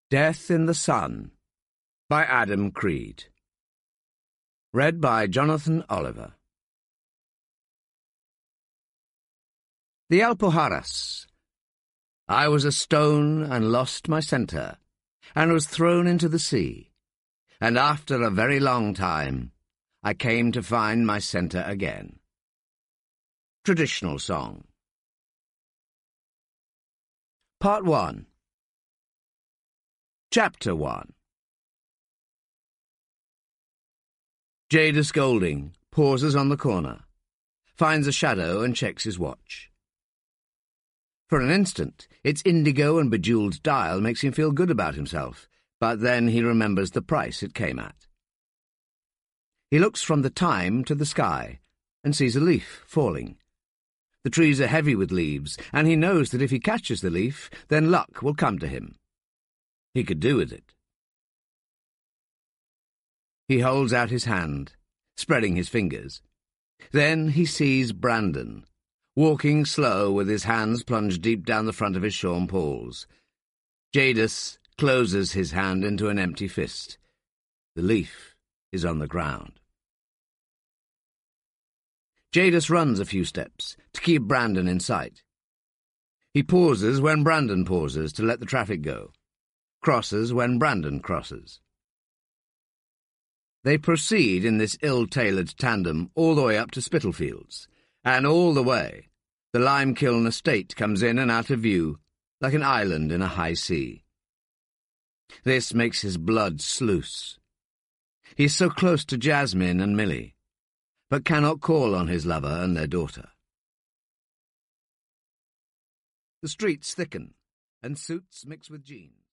Death in the Sun by Adam Creed. Read by Jonathan Oliver. The Alpujarras. I was a stone and lost my centre, and was thrown into the sea, and after a very long time I came to find my centre again. Traditional Song. Part 1. Chapter 1. Jadis Golding pauses on the corner, finds a shadow and checks his watch. For an instant, its indigo and bejewelled dial makes him feel good about himself, but then he remembers the price it came at. He looks from the time to the sky and sees a leaf falling. The trees are heavy with leaves, and he knows that if he catches the leaf, then luck will come to him. He could do with it. He holds out his hand, spreading his fingers. Then he sees Brandon, walking slow with his hands plunged deep down the front of his shorn paws. Jadis closes his hand into an empty fist. The leaf is on the ground. Jadis runs a few steps to keep Brandon in sight. He pauses when Brandon pauses to let the traffic go, crosses when Brandon crosses. They proceed in this ill-tailored tandem all the way up to Spitalfields, and all the way the Limekiln estate comes in and out of view like an island in a high sea. This makes his blood sluice. He is so close to Jasmine and Millie, but cannot call on his lover and their daughter. The streets thicken, and suits mix with jeans.